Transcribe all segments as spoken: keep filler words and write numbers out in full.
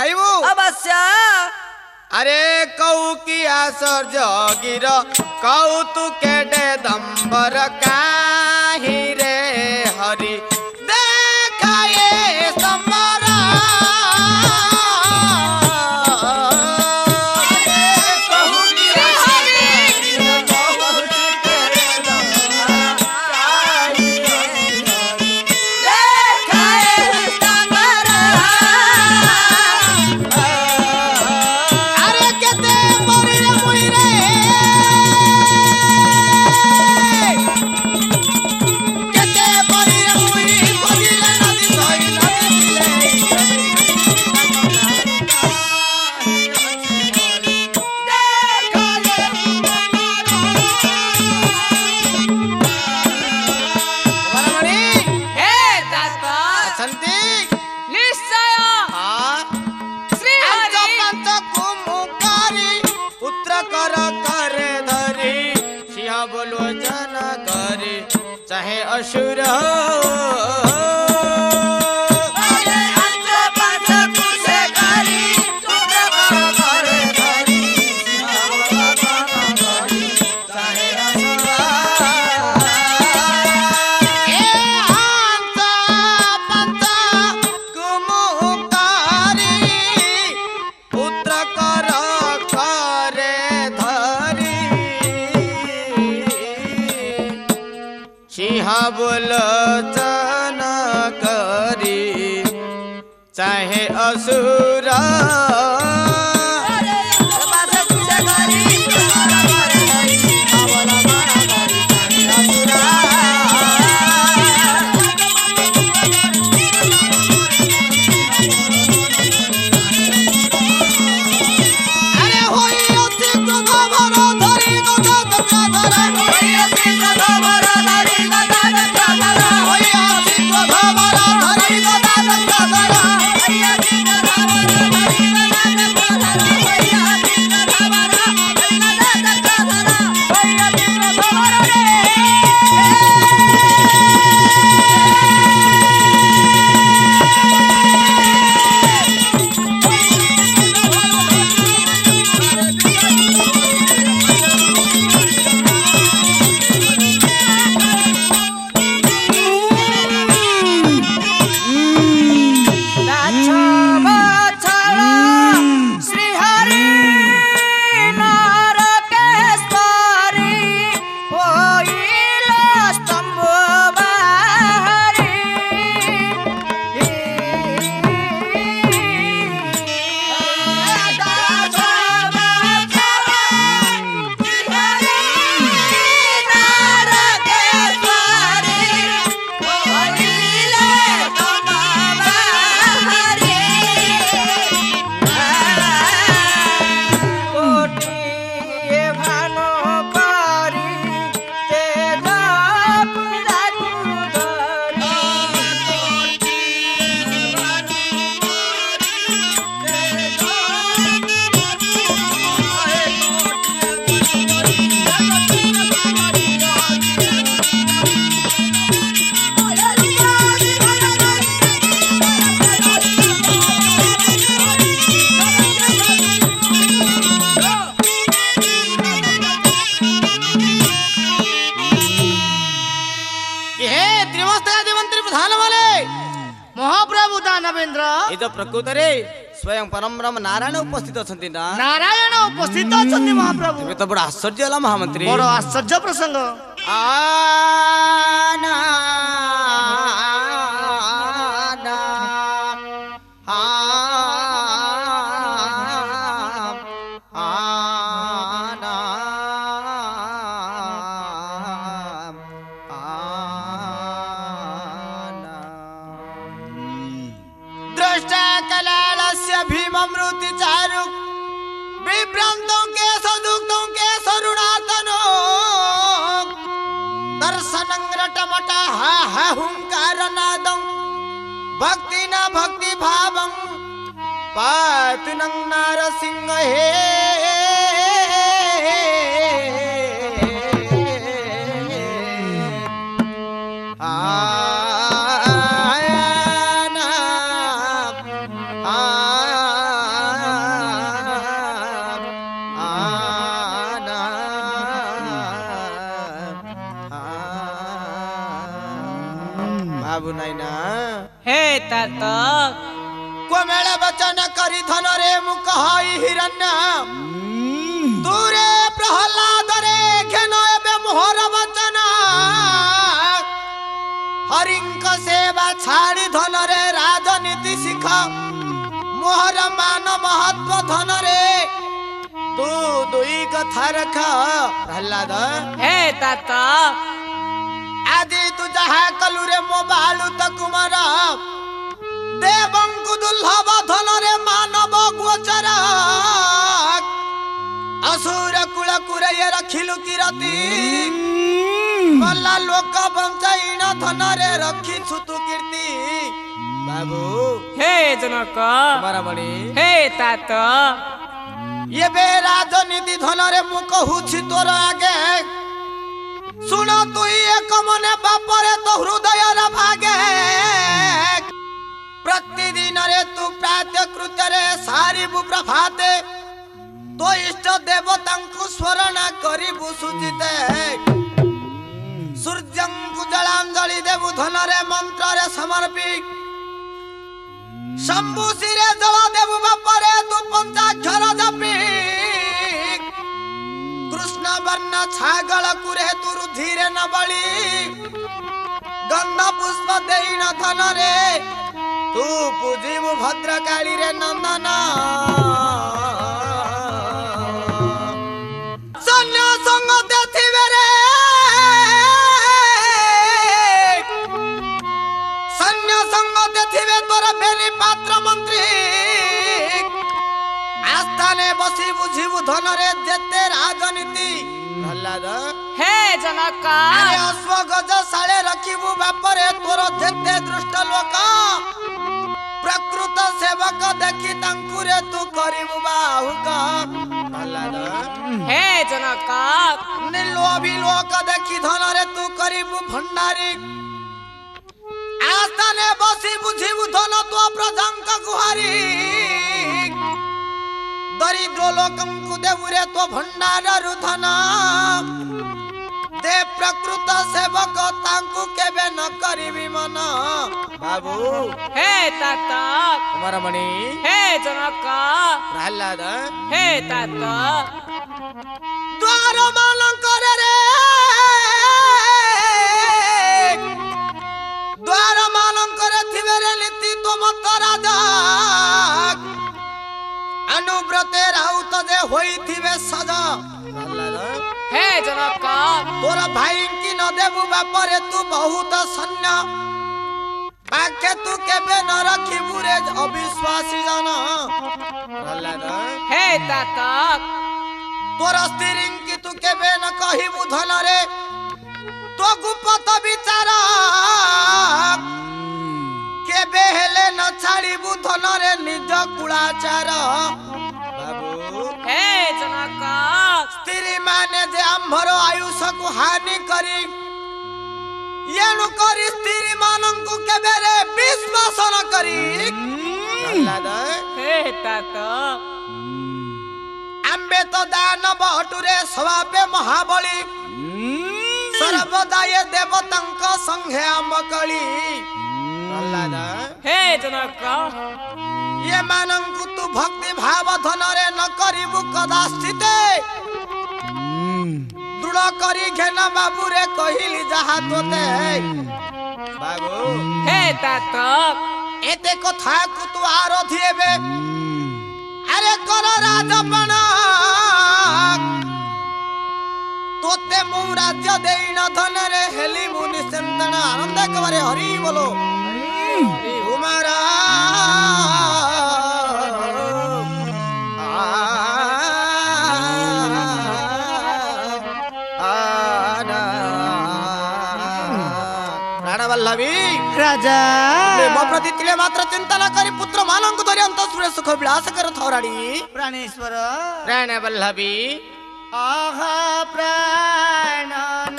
खाइबू अवश्य अरे कौ की आश्चर्य गिर कौतुक केडे दम्बर काही रे हरि देखाए समर चाहे असुर बोलोचन करी चाहे असुर महाप्रभु दानवेंद्र ये तो प्रकृत रे स्वयं परम ब्रह्म नारायण उपस्थित अछंती ना नारायण उपस्थित अछंती महाप्रभु ये तो बड़ा आश्चर्य होला महामंत्री बड़ा आश्चर्य प्रसंग आना भीममृति चारु विभ्रांतों के सदुक्तों के सरुणातनो दर्शनं रटमटा हा हा हुंकार नादं भक्ति न भक्ति भावं पातुनं नारसिंह हे आ बाबू नाई ना हे तात कोमेल वचन करी धन रे मुकहाई हिरण्य दूरे प्रहलाद रे घेन एबे मोहर वचन हरिंक सेवा छाड़ी धन रे राजनीति शिख मोहर मान महत्व धन रे तू दुई कथा रख प्रहलाद हे तात आदि तू जहा कलु रे मो बालु तकुमार देवंकु दुर्लभ धन रे मानव गोचर असुर कुल कुरय रखिलु किरती मल्ला लोक बंचाईन धन रे रखी छुतु कीर्ति बाबू हे जनक तुम्हारा बड़ी हे तात ये बे राजनीति धन रे मु कहूछि तोर आगे सुन तु एक मने बापरे तो हृदय रे भागे प्रतिदिन रे तू प्रातः कृत्य रे सारिबु प्रभाते तो इष्ट देवतांकु स्मरण करिबु सुचिते सूर्यंकु जलांजलि देबु धन रे मंत्र रे समर्पी शंभु सिरे जल देबु बापरे तू पंचाक्षर जपी कृष्ण वर्ण छागल कुरे तू रुधिरे न बळी गंध पुष्प देइन धन रे तू पूजिबु भद्रकाली रे नंदन सन्या संग देखिबे रे सन्या संग देखिबे तोर बेली पात्र मंत्री आस्थाने बसी बुझिबु धन रे जेते राजनीति प्रहलाद हे जनक अरे अश्व गज साले रखिबु बापरे तोर जेते दृष्ट लोक प्रकृत सेवक देखि तांकुरे तू करिबु बाहुक प्रहलाद हे जनक निर्लोभी लोक देखि धन रे तू करिबु भंडारी आस्थाने बसी बुझिबु धन तो प्रजंक गुहारी दरिद्र लोकंकु देबु रे तो भंडार रुधन दे प्रकृत सेवक तांकु केबे न करिबि मन बाबू हे तात तुम्हारा मणि हे जनक प्रहलाद हे तात द्वार मालंकर रे द्वार मालंकर थिबे रे नीति तुम राजा अनुव्रते राउत जे होई थिबे सजा प्रहलाद हे जनक तोर भाई की न देबु बापरे तू बहुत सन्य पाखे तू केबे न रखिबु रे अविश्वासी जन प्रहलाद हे तात तोर स्त्री की तू केबे न कहिबु धन रे तो गुप्त विचार केबे हेले न छाड़िबु धन रे निज कुलाचार बाबू हे जनक स्त्री माने जे आंभर आयुष को हानि करी येनु करी स्त्री मानंकु केबे रे विश्वास न करी प्रहलाद हे तात आंबे तो दान बटुरे स्वभावे महाबली सर्वदा ये देवतांक संघे आंबकली प्रहलाद हे जनक ये मानंकु तू भक्ति भाव धन रे न करिबु कदास्थित दृढ़ करी घेन बाबू रे कहिली जहा तोते बाबू हे तात एते कथा कु तू आरोधिबे अरे कर राजपण तोते मु राज्य देइन धन रे हेली मुनि संतन आनंद करे हरि बोलो तुम्हारा प्राणवल्लभी राजा प्रेम प्रति तिले मात्र चिंता न करी पुत्र मानंकु धरि अंतःपुरे सुख विलास कर थौराड़ी प्राणेश्वर प्राणवल्लभी आहा प्राणनाथ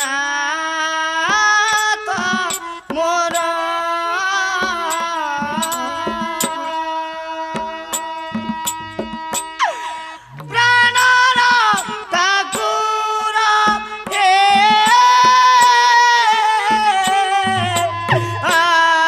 मोर प्राणर ठाकुर हे आ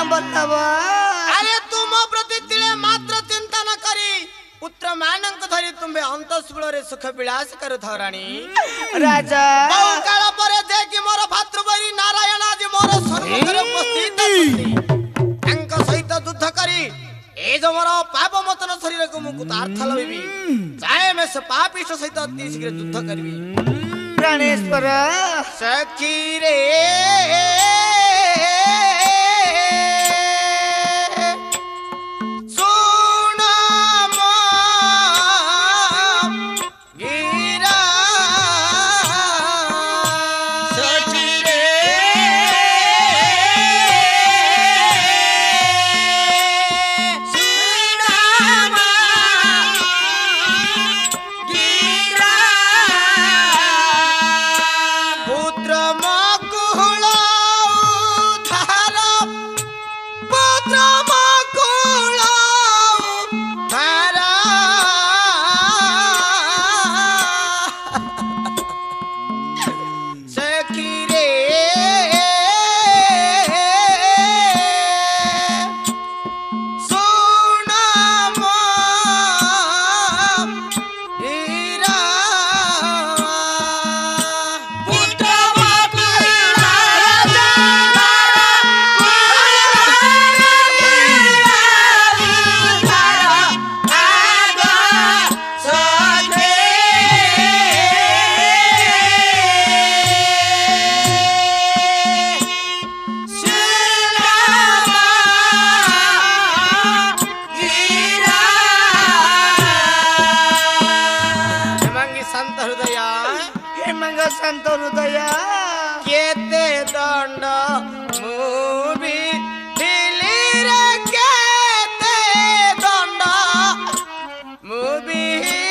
ବଲ୍ଲଭ ଆରେ ତୁମ ପ୍ରତି ତିଳେ ମାତ୍ର ଚିନ୍ତା ନ କରି ପୁତ୍ର ମାନଙ୍କୁ ଧରି ତୁମେ ଅନ୍ତଃସ୍ଥଳରେ ସୁଖ ବିଳାସ କରୁଥାଅ ରାଣୀ। ରାଜା ବହୁ କାଳ ପରେ ଯେ କି ମୋର ଭାତୃବରୀ ନାରାୟଣ ଆଜି ମୋର ସମ୍ମୁଖରେ ଉପସ୍ଥିତ ଅଛନ୍ତି। ତାଙ୍କ ସହିତ ଯୁଦ୍ଧ କରି ଏ ଯୋଉ ମୋର ପାପ ମତନ ଶରୀରକୁ ମୁଁ କୁତାର୍ଥ ଲବିବି। ଚାହେ ମୁଁ ସେ ପାପିଷ୍ଟ ସହିତ ଅତି ଶୀଘ୍ର ଯୁଦ୍ଧ କରିବି। ପ୍ରାଣେଶ୍ୱର ସଖୀ ରେ ଶାନ୍ତ ହୃଦୟ କେତେ ଦଣ୍ଡ ମୁଁ ବି ରେ କେତେ ଦଣ୍ଡ ମୁଁ ବି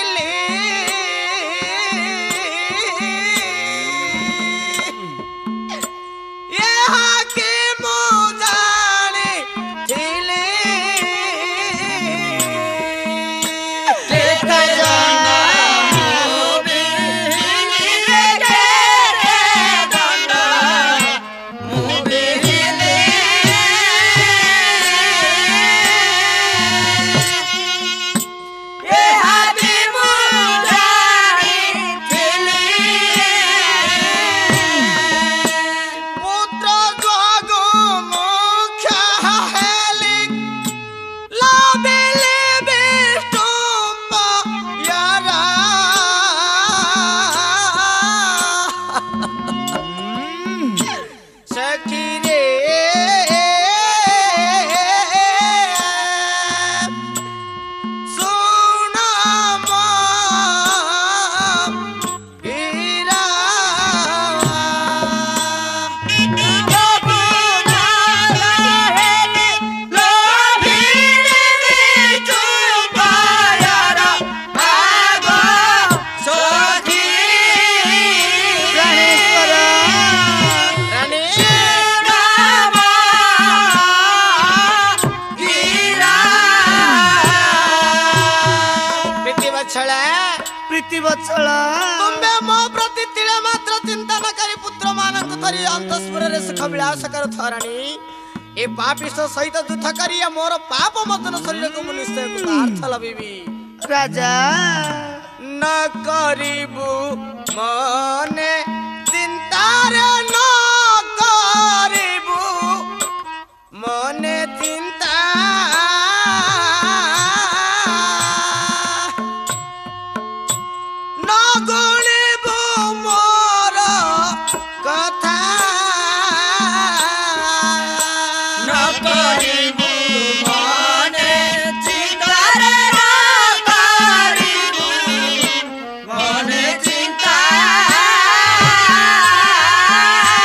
प्रीति वत्सल तुम्बे मो प्रति तिले मात्र चिंता न करी पुत्र मानक धरी अंतस्पुरे सुख विलास कर थराणी ए पापिष्ट सहित युद्ध करी मोर पाप मदन शरीर को मु निश्चय अर्थ लबिबी। राजा न करिबु मने चिंता रे न करिबु मने चिंता गुणिबु मोर कथा न करिबु मने चिंता रे न करिबु मने चिंता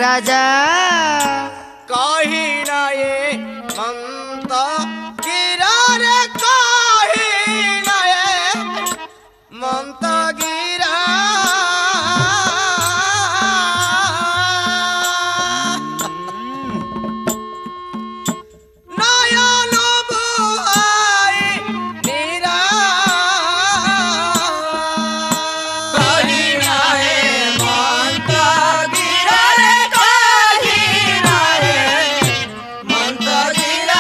राजा कही ना ये मंत गिरा रे कही ना ये मंत गिरा नयन बुआई नीरा कही ना हे मंत गिरा रे कही ना हे मंत गिरा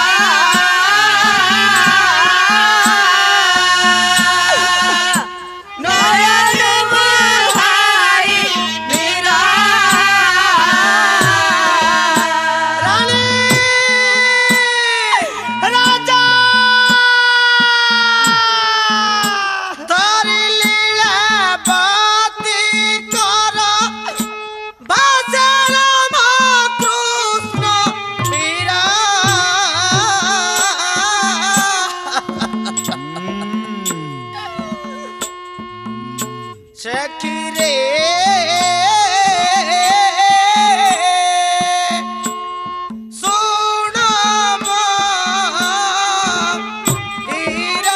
नयन बुआई नीरा रानी राजा तारी लीला बाती कर भाषण कृष्ण मीरा सखी रे सुन मीरा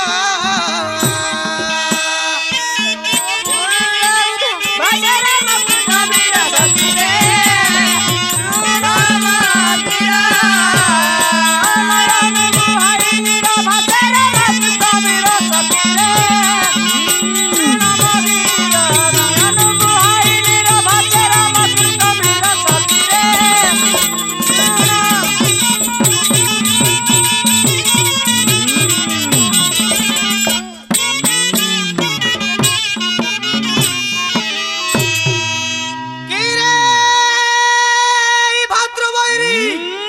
किरे भद्रवैरी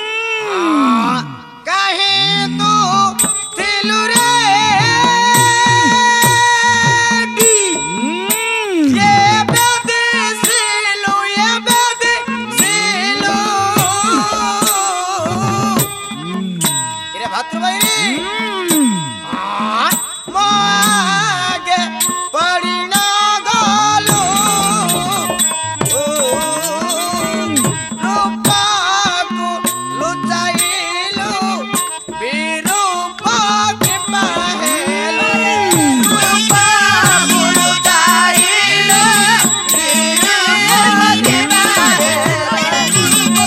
काहे तू थिलु रे ये बेदे सिलु ये बेदे सिलु किरे भद्रवैरी मागे पड़ी ना गलो रूपाku लुचाइलु विरूपाके पहेलु रूपाku लुचाइलु विरूपाके पहेलु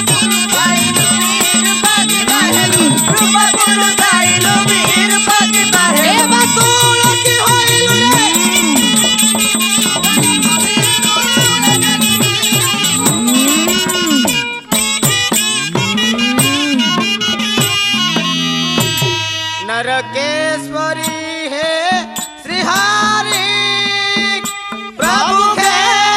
रूपाku लुचाइलु विरूपाके पहेलु ए बातुल की होइलु रे नरकेश्वरी है श्रीहारी प्रभु के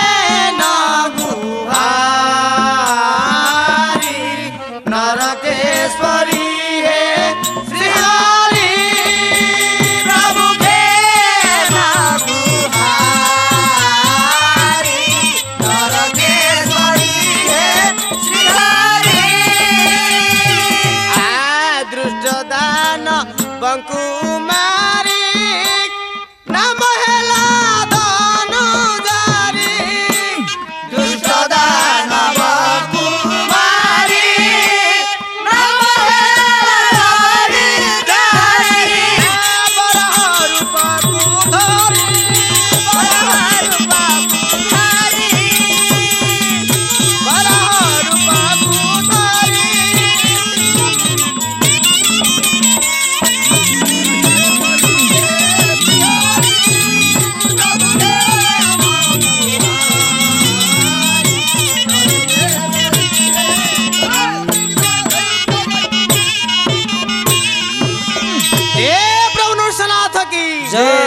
नागुहारी नरकेश्वरी है श्रीहारी प्रभु के नागुहारी नरकेश्वरी है श्रीहरि आ दृष्ट दान बंकुमारी नाम हेला धनुजारी दुष्ट दानव कुमारी नम हरि धारी बरह रूपकु धरी रूप कुमारी बरह रूपकु धरी हे प्रभु नृसिंहनाथ की जय।